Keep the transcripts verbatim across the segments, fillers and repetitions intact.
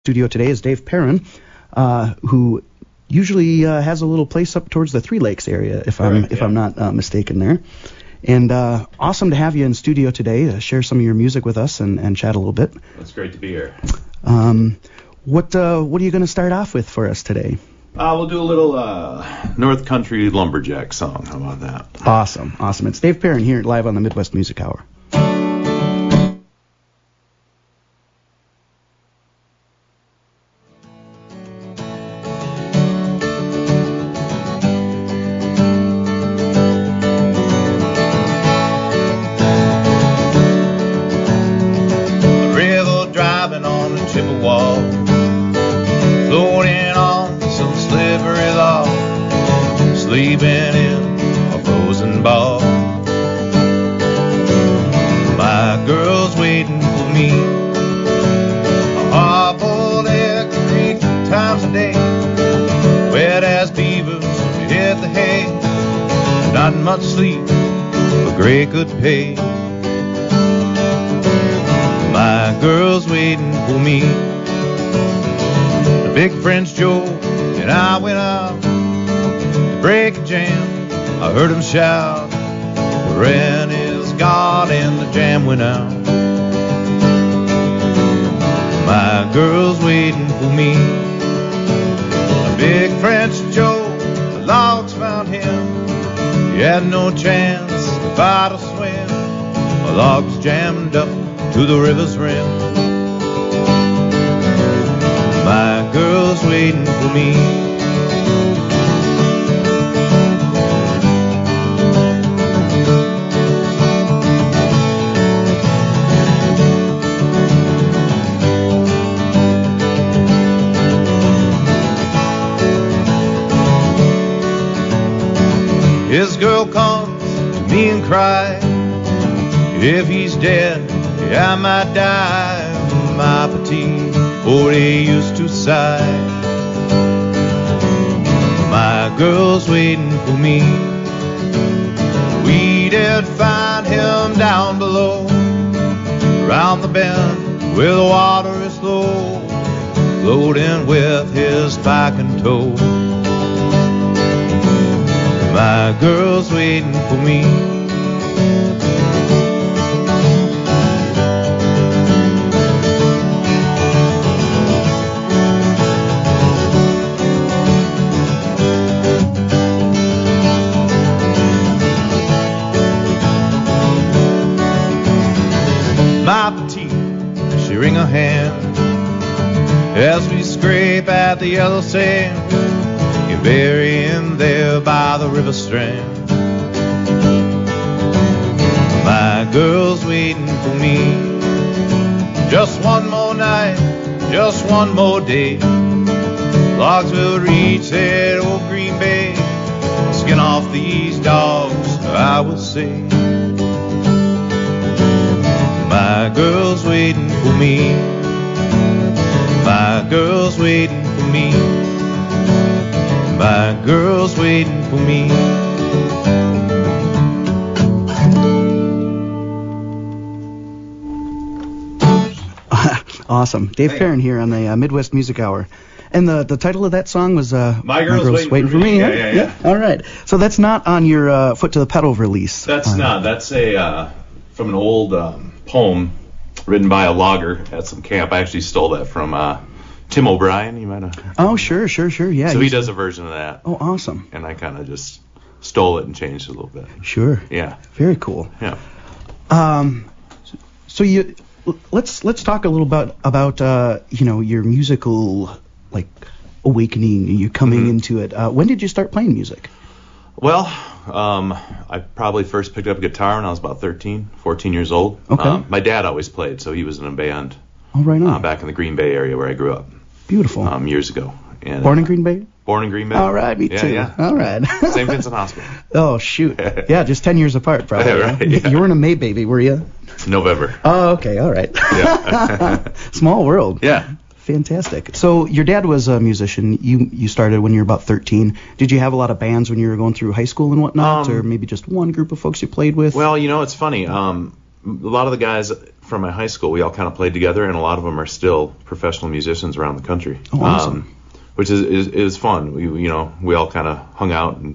Studio today is Dave Perrin, uh, who usually uh, has a little place up towards the Three Lakes area, if I'm Correct, if yeah. I'm not uh, mistaken there. And uh, awesome to have you in studio today to share some of your music with us and, and chat a little bit. It's great to be here. Um, what uh, what are you going to start off with for us today? Uh, we'll do a little uh, North Country Lumberjack song. How about that? Awesome, awesome. It's Dave Perrin here live on the Midwest Music Hour. Sleeping in a frozen ball. My girl's waiting for me. A hard-boiled egg three times a day. Wet as beavers, we hit the hay. Not much sleep, but great good pay. My girl's waiting for me. The big French Joe and I went out break a jam. I heard him shout, the rent is gone and the jam went out. My girl's waiting for me. A big French Joe, the logs found him. He had no chance to fight or swim. The logs jammed up to the river's rim. My girl's waiting for me. His girl comes to me and cries, if he's dead, I might die. My petite, for he used to sigh. My girl's waiting for me. We did find him down below, around the bend where the water is low, floating with his pack and tow. My girl's waiting for me. My petite, she wring her hand as we scrape at the yellow sand. You bury him there by the river strand. My girl's waiting for me. Just one more night, just one more day. Logs will reach that old Green Bay. Skin off these dogs, I will say. My girl's waiting for me. My girl's waiting for me. My girl's waiting for me. Awesome. Dave Perrin here on the uh, Midwest Music Hour. And the, the title of that song was uh, My Girl's, My Girl's Waiting, waiting for, for Me. me. Yeah, yeah, yeah, yeah. All right. So that's not on your uh, Foot to the Pedal release. That's uh, not. That's a uh, from an old um, poem written by a logger at some camp. I actually stole that from uh, Tim O'Brien. You might have. Oh, sure, sure, sure. Yeah. So he does a version of that. Oh, awesome. And I kind of just stole it and changed it a little bit. Sure. Yeah. Very cool. Yeah. Um, so you let's let's talk a little about about uh, you know, your musical like awakening. You coming Mm-hmm. into it. Uh, when did you start playing music? Well, um, I probably first picked up a guitar when I was about thirteen, fourteen years old. Okay. Um, my dad always played, so he was in a band Oh, right on. uh, back in the Green Bay area where I grew up Beautiful. um, years ago. And, Born in Green Bay? Born in Green Bay. All right, me yeah, too. Yeah. All right. Saint Vincent Hospital. Oh, shoot. Yeah, just ten years apart, probably. Right, yeah. You weren't a May baby, were you? November. Oh, okay. All right. Yeah. Small world. Yeah. Fantastic. So your dad was a musician. You you started when you were about thirteen. Did you have a lot of bands when you were going through high school and whatnot, Um, or maybe just one group of folks you played with? Well, you know, it's funny. Um, a lot of the guys from my high school, we all kind of played together, and a lot of them are still professional musicians around the country. Oh, awesome. Um, which is, is is fun. We you know we all kind of hung out and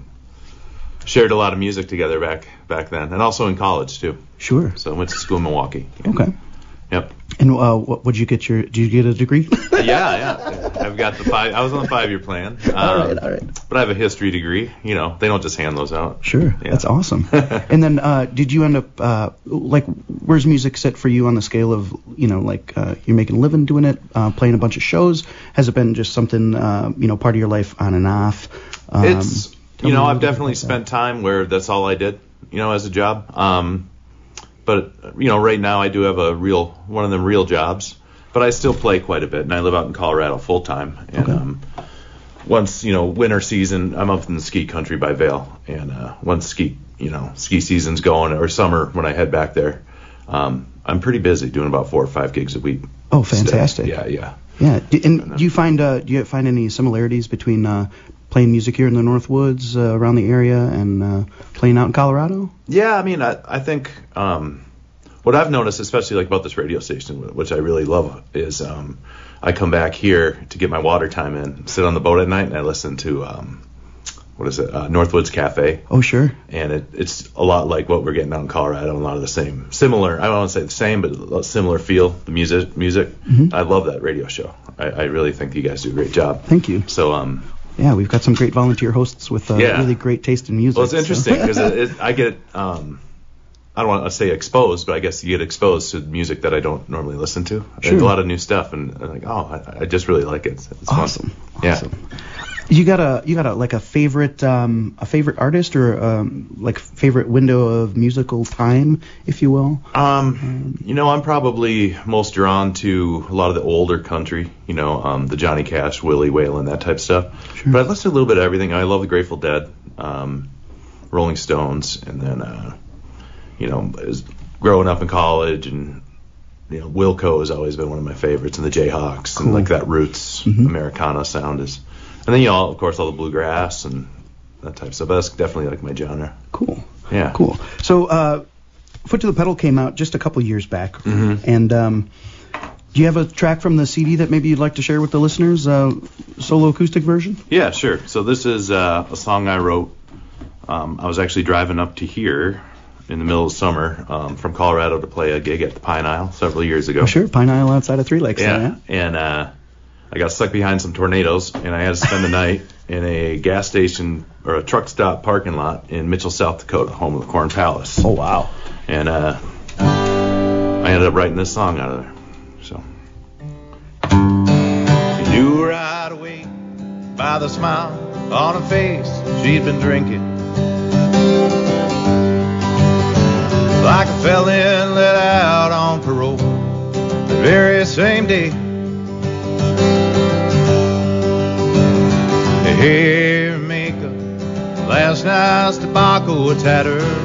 shared a lot of music together back back then, and also in college too. Sure. So I went to school in Milwaukee. Okay. Yep. And uh, what would you get your? Did you get a degree? yeah, yeah. I've got the five. I was on the five-year plan. Um, all right, all right. But I have a history degree. You know, they don't just hand those out. Sure, Yeah. that's awesome. And then, uh, did you end up uh, like, where's music set for you on the scale of, you know, like uh, you're making a living doing it, uh, playing a bunch of shows? Has it been just something, uh, you know, part of your life on and off? Um, It's tell you me know a I've little bit definitely about spent time where that's all I did. You know, as a job. Um, but you know, right now I do have a real one of them real jobs. But I still play quite a bit, and I live out in Colorado full time. And Okay. um, once you know winter season, I'm up in the ski country by Vail, and uh, once ski you know ski season's going or summer when I head back there, um, I'm pretty busy doing about four or five gigs a week. Oh, Still. fantastic. Yeah, yeah. Yeah. Do, and do you find uh, do you find any similarities between uh, playing music here in the North Woods uh, around the area and uh, playing out in Colorado? Yeah, I mean, I, I think um, what I've noticed, especially like about this radio station, which I really love, is um, I come back here to get my water time in, sit on the boat at night, and I listen to um, what is it, uh, Northwoods Cafe, Oh, sure. and it, it's a lot like what we're getting out in Colorado, and a lot of the same, similar. I don't want to say the same, but a similar feel. The music, music. Mhm. I love that radio show. I, I really think you guys do a great job. Thank you. So um, Yeah, we've got some great volunteer hosts with uh, Yeah. really great taste in music. well, it's so- interesting because it, it, I get. Um, I don't want to say exposed, but I guess you get exposed to music that I don't normally listen to. Sure. There's a lot of new stuff, and I'm like, oh, I, I just really like it. It's, it's Awesome. fun. Yeah. Awesome. You got a you got a like a favorite um, a favorite artist or um, like favorite window of musical time, if you will? Um, you know, I'm probably most drawn to a lot of the older country, you know, um, the Johnny Cash, Willie Whalen, that type of stuff. Sure. But I listen to a little bit of everything. I love the Grateful Dead, um, Rolling Stones, and then, uh, you know, as growing up in college, and you know, Wilco has always been one of my favorites, and the Jayhawks, Cool. and like that roots Mhm. Americana sound is. And then, you know, of course, all the bluegrass and that type of stuff. But that's definitely like my genre. Cool. Yeah. Cool. So, uh, Foot to the Pedal came out just a couple years back, Mhm. and um, do you have a track from the C D that maybe you'd like to share with the listeners? Uh, solo acoustic version? Yeah, sure. So this is uh, a song I wrote. Um, I was actually driving up to here in the middle of summer um, from Colorado to play a gig at the Pine Isle several years ago. Oh, sure. Pine Isle outside of Three Lakes. Yeah, there, and uh, I got stuck behind some tornadoes, and I had to spend the night in a gas station or a truck stop parking lot in Mitchell, South Dakota, home of the Corn Palace. Oh, wow. And uh, I ended up writing this song out of there. So. She knew right away by the smile on her face she'd been drinking. Like a felon let out on parole the very same day. The hair and makeup, last night's tobacco had tattered,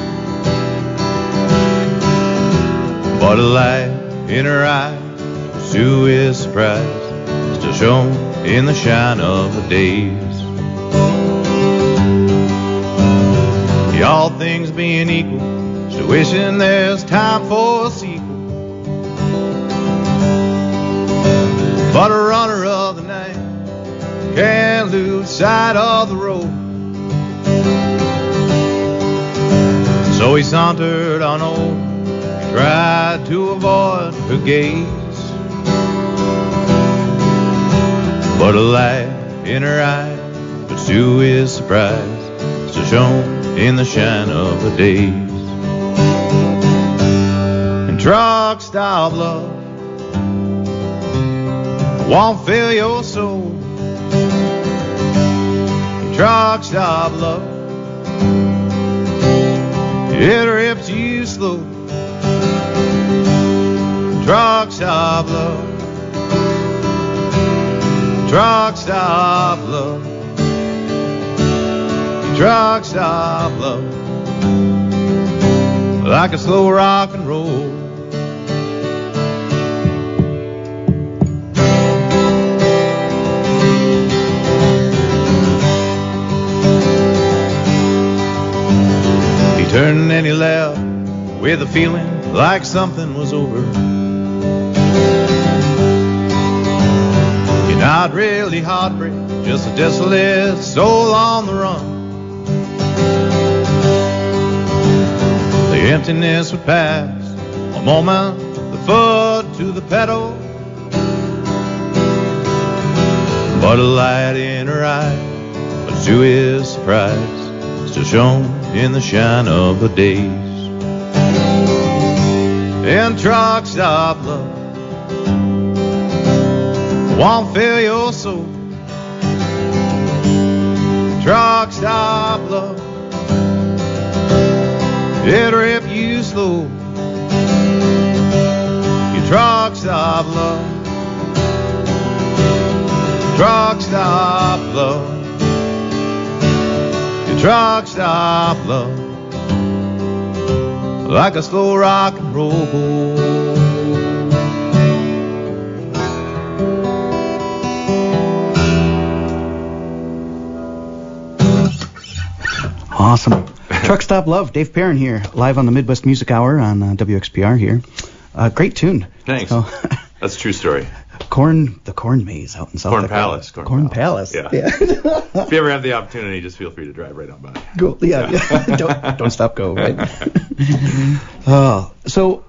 but a light in her eyes, to his surprise, still shone in the shine of the days. All things being equal, still wishing there's time for a sequel. But a runner of the night can't lose sight of the road. So he sauntered on home, tried to avoid her gaze, but a light in her eye, but to his surprise, still shone in the shine of the days. And truck stop love won't fill your soul. And truck stop love, it rips you slow. Truck stop love, truck stop love, truck stop love, like a slow rock and roll. He turned and he left with a feeling like something was over. You're not really heartbreak, just a desolate soul on the run. The emptiness would pass, a moment, the foot to the pedal. But a light in her eye, but to his surprise, still shone in the shine of the days. And truck stop love won't fill your soul. Truck stop love, it'll rip you slow. Your truck stop love, truck stop love, your truck stop love, like a slow rock and roll. Awesome. Truck Stop Love, Dave Perrin here, live on the Midwest Music Hour on uh, W X P R here. Uh, great tune. Thanks. So, that's a true story. Corn, the Corn Maze out in South Corn Dakota. Palace. Corn, Corn Palace. Palace. Yeah. yeah. If you ever have the opportunity, just feel free to drive right on by. Cool. Yeah. yeah. yeah. don't, don't stop, go. Right? Oh, so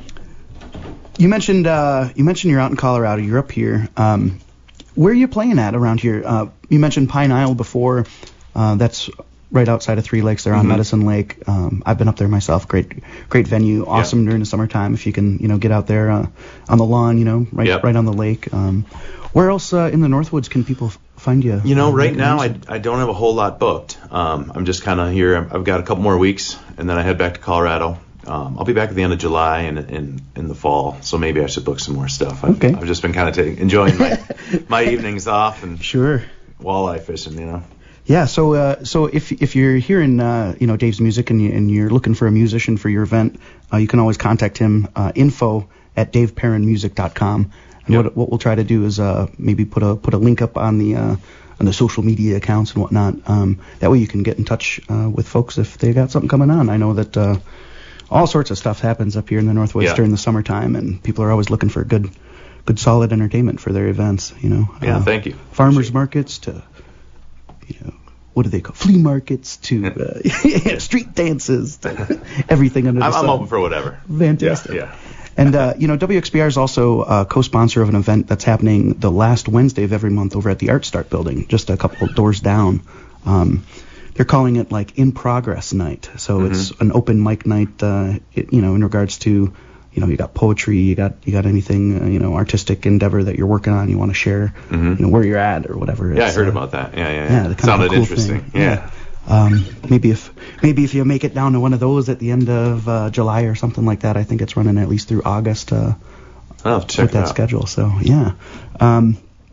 you mentioned uh, you mentioned you're out in Colorado. You're up here. Um, where are you playing at around here? Uh, you mentioned Pine Isle before. Uh, that's right outside of Three Lakes. They're on mm-hmm. Medicine Lake. Um, I've been up there myself. Great, great venue. Awesome yeah. during the summertime if you can, you know, get out there uh, on the lawn. You know, right, yep. right on the lake. Um, where else uh, in the Northwoods can people f- find you? You know, right now I, I don't have a whole lot booked. Um, I'm just kind of here. I've got a couple more weeks, and then I head back to Colorado. Um, I'll be back at the end of July and in in the fall, so maybe I should book some more stuff. I've, okay. I've just been kind of ta- enjoying my my evenings off and sure walleye fishing, you know. Yeah, so uh, so if if you're hearing uh, you know Dave's music and you, and you're looking for a musician for your event, uh, you can always contact him. Uh, info at dave perrin music dot com. And yep. what what we'll try to do is uh, maybe put a put a link up on the uh, on the social media accounts and whatnot. Um, that way you can get in touch uh, with folks if they got something coming on. I know that uh, all sorts of stuff happens up here in the Northwest yeah. during the summertime, and people are always looking for good good solid entertainment for their events. You know. Yeah, uh, thank you. Farmers markets to. You know, what do they call flea markets to uh, street dances to everything under the I'm, sun. I'm open for whatever. Fantastic. Yeah. yeah. And uh, you know, W X P R is also a co-sponsor of an event that's happening the last Wednesday of every month over at the Art Start building, just a couple of doors down. Um, they're calling it like In Progress Night. So mm-hmm. it's an open mic night. Uh, it, you know, in regards to. You know, you got poetry, you got you got anything, uh, you know, artistic endeavor that you're working on, you want to share, mm-hmm. you know, where you're at or whatever. Yeah, it's, I heard uh, about that. Yeah, yeah, yeah. yeah. Sounded cool interesting. Thing. Yeah. yeah. Um, maybe if maybe if you make it down to one of those at the end of uh, July or something like that, I think it's running at least through August. Uh, I'll check with that out. schedule. So yeah. Um,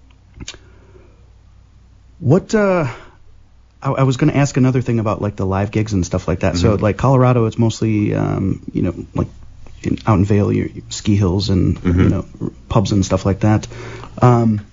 what? Uh, I, I was going to ask another thing about like the live gigs and stuff like that. Mm-hmm. So like Colorado, it's mostly um, you know like. In, out in Vail, your, your ski hills and mm-hmm. you know pubs and stuff like that. Um,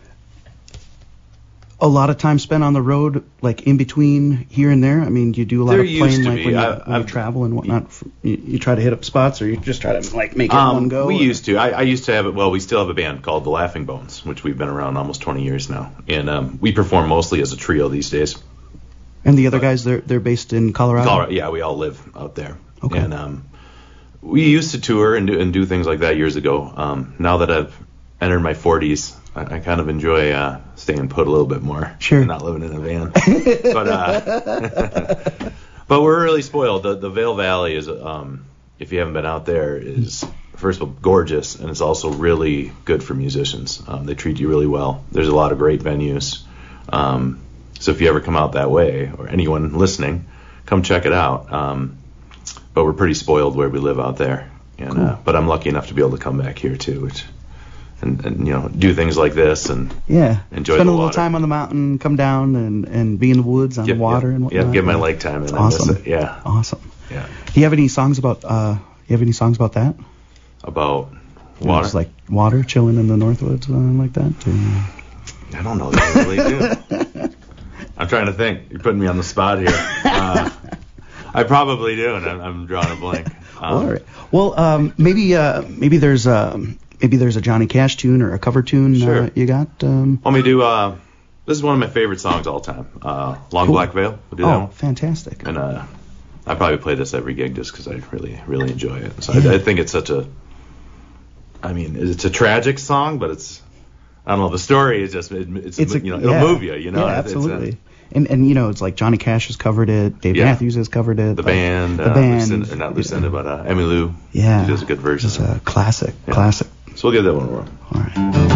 a lot of time spent on the road, like in between here and there. I mean, do you do a lot there of playing, like be. when, you, I, when you travel and whatnot? You, you try to hit up spots, or you just try to like make it um, one go? We or? used to. I, I used to have it. Well, we still have a band called the Laughing Bones, which we've been around almost twenty years now, and um, we perform mostly as a trio these days. And the other but, guys, they're they're based in Colorado. Colorado, yeah, we all live out there. Okay. And um, we used to tour and do, and do things like that years ago. Um, now that I've entered my forties, I, I kind of enjoy uh, staying put a little bit more. Sure. And not living in a van. but uh, but we're really spoiled. The the Vail Valley is, um, if you haven't been out there, is first of all gorgeous, and it's also really good for musicians. Um, they treat you really well. There's a lot of great venues. Um, so if you ever come out that way, or anyone listening, come check it out. Um, But we're pretty spoiled where we live out there, and cool. uh, but I'm lucky enough to be able to come back here too, which, and, and you know do things like this and yeah, enjoy spend the a little water. time on the mountain, come down and, and be in the woods on yep, the water yep, and whatnot. Yeah, get my lake time That's in. awesome. I miss it. Yeah, awesome. Yeah. Do you have any songs about uh? You have any songs about that? About You water? know, just like water, chilling in the Northwoods, uh, like that. Or... I don't know that I really do. I'm trying to think. You're putting me on the spot here. Uh, I probably do, and I'm, I'm drawing a blank. Um, All right. Well, um, maybe uh, maybe there's um, maybe there's a Johnny Cash tune or a cover tune Sure. uh, you got. Um, Want me to do? Uh, this is one of my favorite songs all time. Uh, Long Cool. Black Veil. We'll do that oh, one. fantastic. And uh, I probably play this every gig just because I really, really enjoy it. So Yeah. I, I think it's such a, I mean, it's a tragic song, but it's, I don't know, the story is just, it, it's, It's a, a, you know, it'll yeah. move you, you know. Yeah, It's, absolutely. It's and and you know, it's like Johnny Cash has covered it. Dave Yeah. Matthews has covered it. a, the like, band, The uh, band. Lucinda, or not Lucinda, but uh, Emmy Lou. Yeah. She does a good version. It's a classic. Yeah. Classic. So we'll give that one a whirl. All right.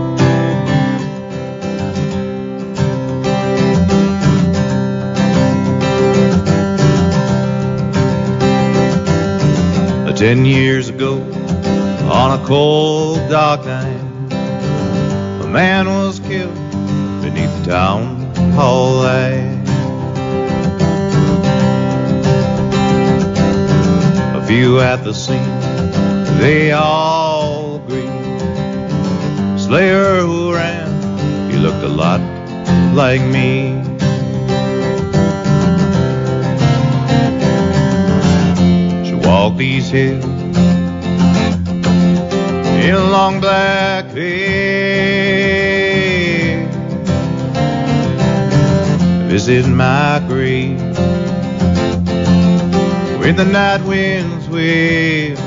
Ten years ago, on a cold, dark night, a man was killed beneath the town hall light. A few at the scene, they all agreed. Slayer who ran, he looked a lot like me. Walk these hills in a long black veil, visit my grave when the night winds wail,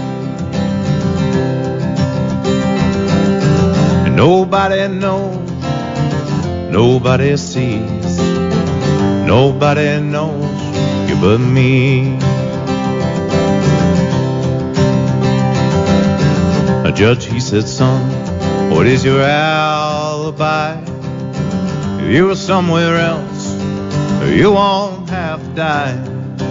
and nobody knows, nobody sees, nobody knows you but me. A judge, he said, son, what is your alibi? If you were somewhere else, you won't have to die.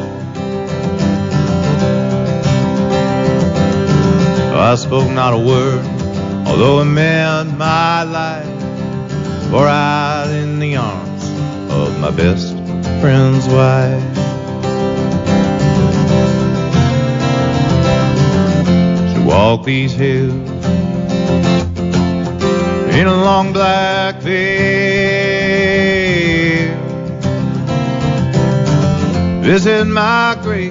I spoke not a word, although it meant my life, for out in the arms of my best friend's wife. Walk these hills in a long black veil, visit my grave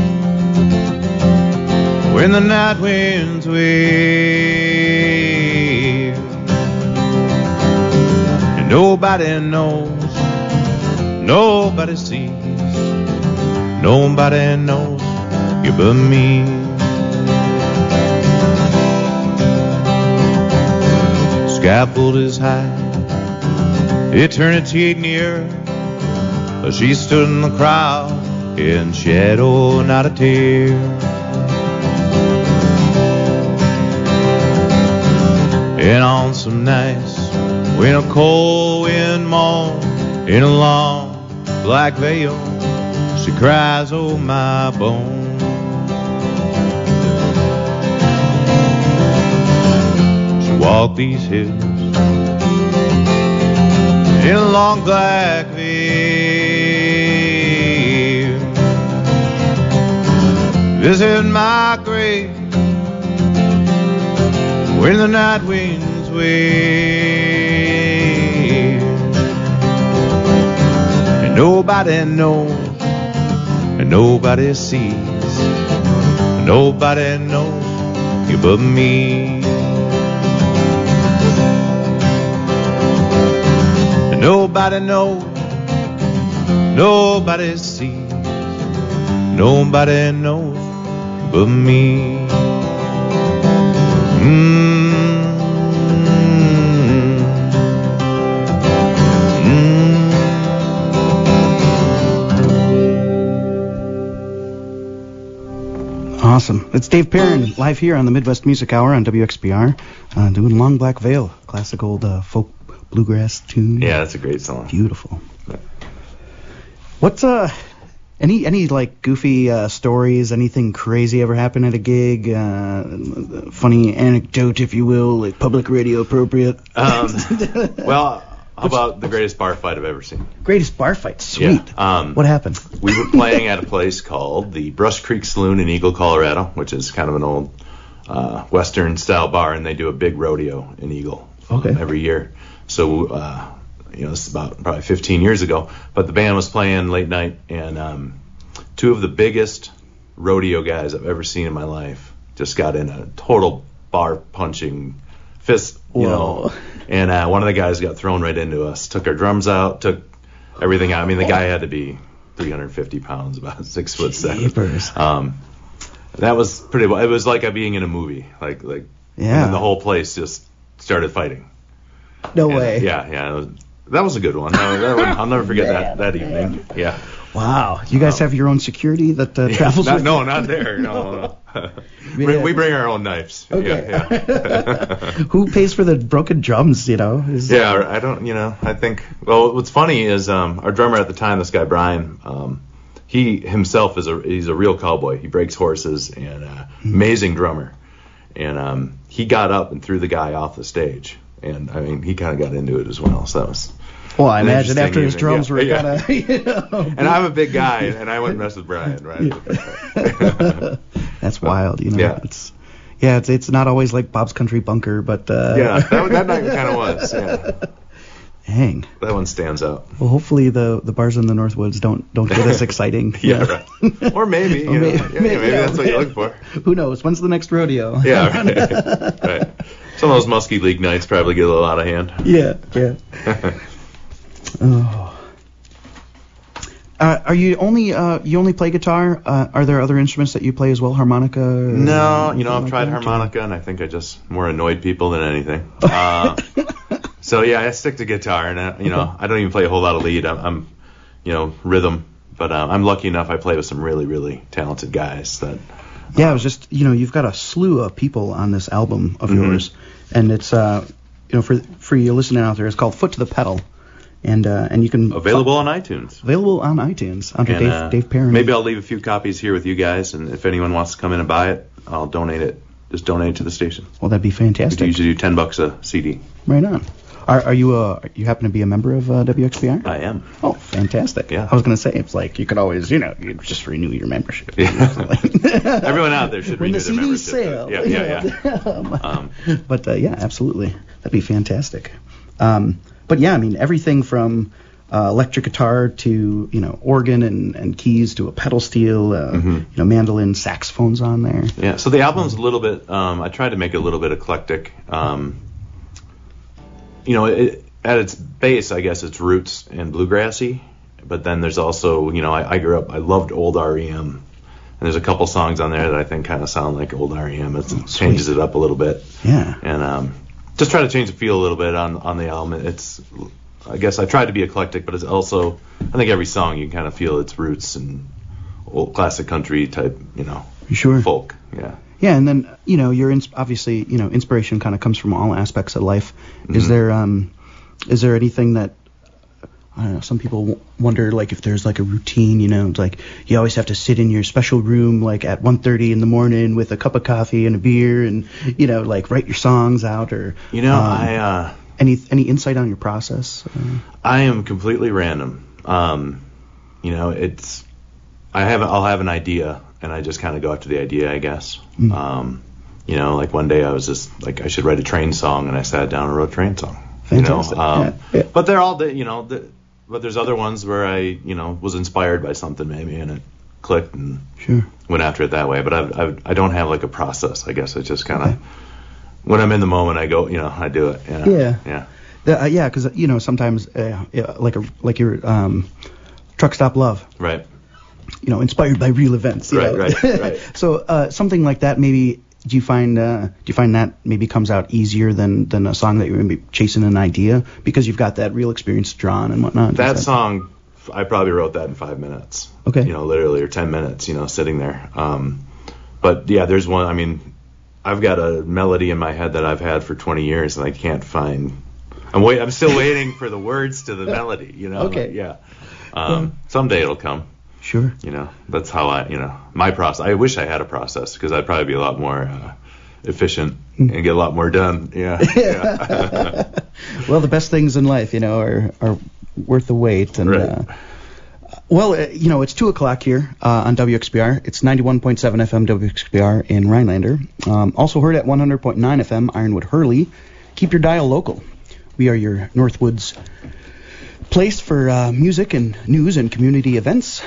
when the night winds wail, and nobody knows, nobody sees, nobody knows you but me. Scaffold is high, eternity near, but she stood in the crowd in shadow, not a tear. And on some nights when a cold wind moans in a long black veil, she cries, oh my bones. Walk these hills in a long black veil, visit my grave when the night winds wail, and nobody knows, and nobody sees, and nobody knows you but me. Nobody knows, nobody sees, nobody knows but me. Mm-hmm. Mm-hmm. Awesome. It's Dave Perrin live here on the Midwest Music Hour on W X B R, uh, doing Long Black Veil, classic old uh, folk bluegrass tune. Yeah, that's a great song. Beautiful. What's uh any any like goofy uh, stories? Anything crazy ever happen at a gig? Uh, funny anecdote, if you will, like public radio appropriate. Um, well, how about the greatest bar fight I've ever seen? Greatest bar fight. Sweet. Yeah, um, what happened? We were playing at a place called the Brush Creek Saloon in Eagle, Colorado, which is kind of an old uh, Western style bar, and they do a big rodeo in Eagle Okay. um, every year. So, uh, you know, this is about probably fifteen years ago, but the band was playing late night, and um, two of the biggest rodeo guys I've ever seen in my life just got in a total bar punching fist, you Whoa. know. And uh, one of the guys got thrown right into us, took our drums out, took everything out. I mean, the guy had to be three hundred fifty pounds, about six foot seven. Jeepers. Um, that was pretty. It was like a being in a movie, like like. Yeah. And the whole place just started fighting. No And, way. Yeah, yeah. It was, that was a good one. That, that one I'll never forget that that evening. Yeah. Wow. You guys Um, have your own security that uh, Yeah, travels not, with no, you? not there. No, no. we, Yeah. we bring our own knives. Okay. Yeah, yeah. Who pays for the broken drums, you know? Is- Yeah, I don't, you know, I think, well, what's funny is um, our drummer at the time, this guy Brian, um, he himself is a, he's a real cowboy. He breaks horses and uh, amazing drummer. And um, he got up and threw the guy off the stage. And, I mean, he kind of got into it as well. So that was, Well, I an imagine interesting after his evening. drums Yeah, were yeah. kind of, you know. and I'm a big guy, and I wouldn't mess with Brian, right? That's wild, you know. Yeah. It's yeah, it's it's not always like Bob's Country Bunker, but uh, Yeah, that, that night kind of was. Yeah, Dang. that one stands out. Well, hopefully the the bars in the Northwoods don't don't get as exciting. Yeah, you know? right. Or maybe, you Or know, maybe- yeah, maybe, maybe, that's what yeah. you look for. Who knows? When's the next rodeo? Yeah, right. right. Some of those Muskie League nights probably get a little out of hand. Yeah, yeah. Oh. Uh, are you only uh, you only play guitar? Uh, are there other instruments that you play as well, harmonica? Or No, you know, I've anything tried like that? harmonica, and I think I just more annoyed people than anything. Uh, so yeah, I stick to guitar, and I, you know, Okay. I don't even play a whole lot of lead. I'm, I'm you know, rhythm, but uh, I'm lucky enough I play with some really, really talented guys that. Yeah, it was just you know you've got a slew of people on this album of Mhm. yours, and it's uh you know for for you listening out there, it's called Foot to the Pedal, and uh and you can Available on iTunes. available on iTunes under And, Dave uh, Dave Perrin. Maybe I'll leave a few copies here with you guys, and if anyone wants to come in and buy it, I'll donate it. Just donate it to the station. Well, that'd be We fantastic. usually do ten bucks a C D. Right on. Are, are you uh you happen to be a member of uh, W X B R? I am. Oh, fantastic. Yeah. I was gonna say it's like you could always you know you just renew your membership. Yeah. Everyone out there should when renew the their C Ds membership. sale. Yeah, you yeah, know. yeah. Um, But uh, yeah, absolutely, that'd be fantastic. Um, but yeah, I mean everything from uh, electric guitar to you know organ and, and keys to a pedal steel, uh, Mhm. you know mandolin, saxophones on there. Yeah, so the album's a little bit. Um, I tried to make it a little bit eclectic. Um, you know, it, at its base, I guess it's roots and bluegrassy, but then there's also, you know, I, I grew up. I loved old R E M, and there's a couple songs on there that I think kind of sound like old R E M. It changes it up a little bit, Yeah. and um, just try to change the feel a little bit on on the album. It's, I guess I tried to be eclectic, but it's also, I think every song you can kind of feel its roots and old classic country type, you know, Sure. folk. Yeah. Yeah, and then you know, your ins- obviously, you know, inspiration kind of comes from all aspects of life. Is Mhm. there um, is there anything that I don't know? Some people w- wonder like if there's like a routine, you know, it's like you always have to sit in your special room like at one thirty in the morning with a cup of coffee and a beer, and you know, like write your songs out, or You know, um, I uh, any any insight on your process? Uh, I am completely random. Um, you know, it's I have I'll have an idea and I just kind of go after the idea, I guess. Mm. Um, you know, like one day I was just like I should write a train song, and I sat down and wrote a train song. Fantastic. You know, um, Yeah, yeah. but they're all the, you know, the, but there's other ones where I you know was inspired by something maybe and it clicked and Sure. went after it that way. But I've, I've I don't have like a process. I guess I just kind of Okay. when I'm in the moment I go, you know, I do it. You know? Yeah. Yeah. The, uh, yeah, because you know sometimes uh, yeah, like a like your um, truck stop love. Right. You know, inspired by real events. You Right, know? right, right. So uh, something like that, maybe. Do you find uh, do you find that maybe comes out easier than, than a song that you're maybe chasing an idea because you've got that real experience drawn and whatnot? That Is song, I probably wrote that in five minutes. Okay. You know, literally, or ten minutes, you know, sitting there. Um, but yeah, there's one, I mean, I've got a melody in my head that I've had for twenty years and I can't find, I'm wait, I'm still waiting for the words to the melody, you know? Okay. Like, yeah. Um, someday it'll come, Sure. you know, that's how I, you know, my process, I wish I had a process because I'd probably be a lot more, uh, efficient and get a lot more done. Yeah. yeah. Well, the best things in life, you know, are are worth the wait. And Right. uh, well, uh, you know, it's two o'clock here uh, on W X B R. It's ninety-one point seven F M W X B R in Rhinelander. Um, also heard at one hundred point nine F M Ironwood Hurley. Keep your dial local. We are your Northwoods place for uh, music and news and community events,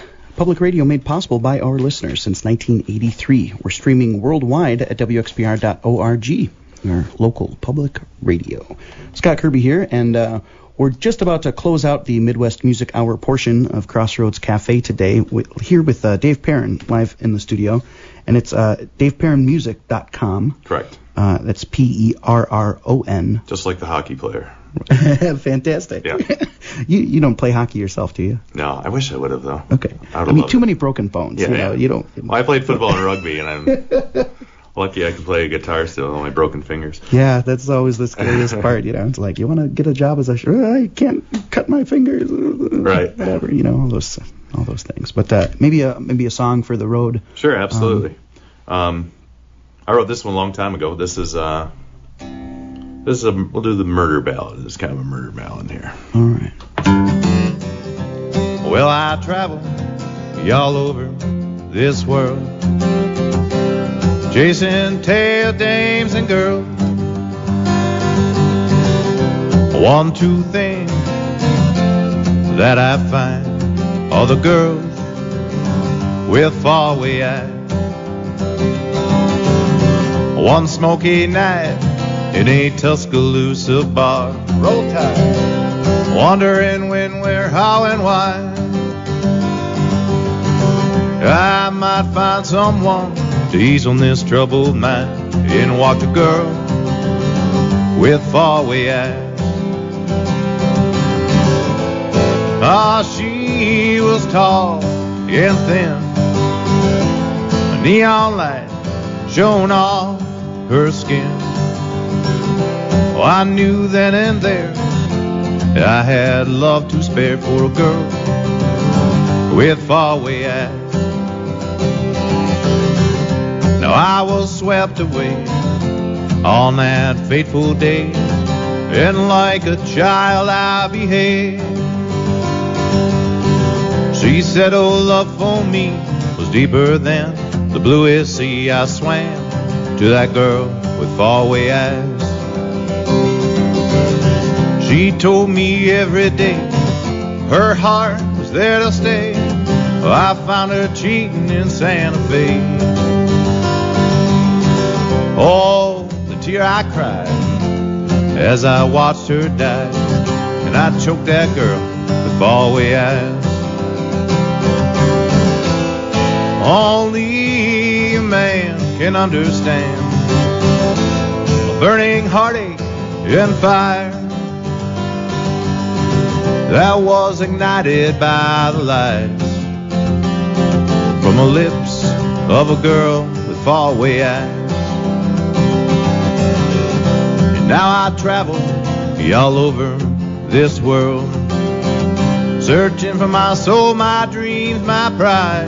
public radio made possible by our listeners since nineteen eighty-three. We're streaming worldwide at W X P R dot org, our local public radio. Scott Kirby here, and uh, we're just about to close out the Midwest Music Hour portion of Crossroads Cafe today, with, here with uh, Dave Perrin live in the studio, and it's uh, dave perrin music dot com. Correct. Uh, that's P E R R O N. Just like the hockey player. Fantastic. Yeah. you you don't play hockey yourself, do you? No, I wish I would have, though. Okay. I, I mean, too many broken bones. Yeah, you know, yeah. you don't. Well, I played football and rugby, and I'm lucky I can play a guitar still on my broken fingers. Yeah, that's always the scariest part. You know, it's like you want to get a job as a sh- I can't cut my fingers. Right. Whatever. You know, all those all those things. But uh, maybe a maybe a song for the road. Sure, absolutely. Um, um, I wrote this one a long time ago. This is uh. This is a, we'll do the murder ballad. It's kind of a murder ballad here. All right. Well, I travel all over this world, chasing tail dames and girls. One, two things that I find are the girls with faraway eyes. One smoky night in a Tuscaloosa bar, roll tide, wondering when, where, how, and why I might find someone to ease on this troubled mind. In walked a girl with faraway eyes. Ah, she was tall and thin, a neon light shone on her skin. Oh, I knew then and there I had love to spare for a girl with faraway eyes. Now I was swept away on that fateful day, and like a child I behaved. She said, oh, love for me was deeper than the bluest sea. I swam to that girl with faraway eyes. She told me every day her heart was there to stay. I found her cheating in Santa Fe. Oh, the tear I cried as I watched her die, and I choked that girl with faraway eyes. Only a man can understand a burning heartache and fire that was ignited by the lights from the lips of a girl with faraway eyes. And now I travel all over this world, searching for my soul, my dreams, my pride.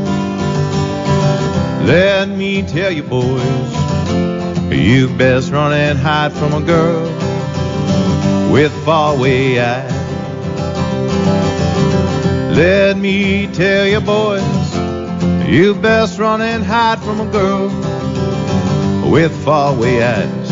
Let me tell you, boys, you best run and hide from a girl with faraway eyes. Let me tell you, boys, you best run and hide from a girl with faraway eyes.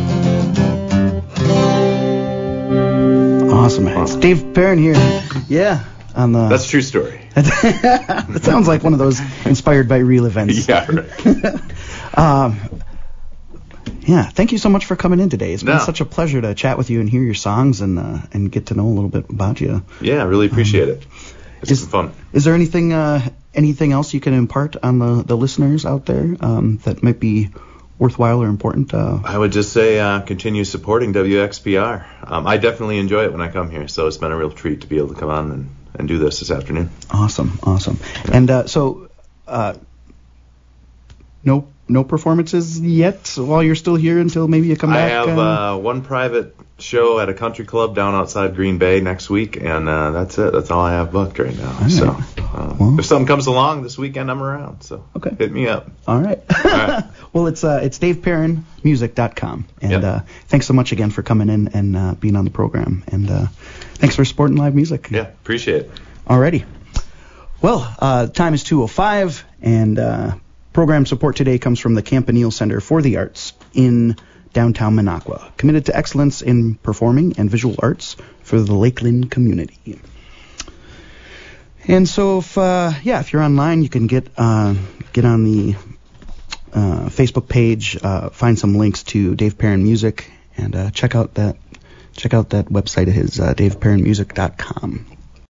Awesome, man. It's Dave Perrin here. Yeah. On the, That's a true story. That sounds like one of those inspired by real events. Yeah, right. um, yeah, thank you so much for coming in today. It's been No. such a pleasure to chat with you and hear your songs and uh, and get to know a little bit about you. Yeah, I really appreciate um, it. It's is, been fun. Is there anything uh, anything else you can impart on the, the listeners out there um, that might be worthwhile or important? Uh, I would just say uh, continue supporting W X P R. Um, I definitely enjoy it when I come here, so it's been a real treat to be able to come on and, and do this this afternoon. Awesome, awesome. And uh, so, uh, no no performances yet while you're still here until maybe you come I back? have uh, uh, one private show at a country club down outside Green Bay next week, and uh, that's it. That's all I have booked right now. All right. So uh, Well- if something comes along this weekend, I'm around. So Okay. hit me up. All right. right. Well, it's uh, it's dave perrin music dot com. And Yep. uh, thanks so much again for coming in and uh, being on the program. And uh, thanks for supporting live music. Yeah, appreciate it. Alrighty. Well, uh, time is two oh five, and uh, program support today comes from the Campanile Center for the Arts in downtown Minocqua, committed to excellence in performing and visual arts for the Lakeland community. And so, if uh, yeah, if you're online, you can get uh, get on the uh, Facebook page, uh, find some links to Dave Perrin Music, and uh, check out that check out that website of his, uh, dave perrin music dot com.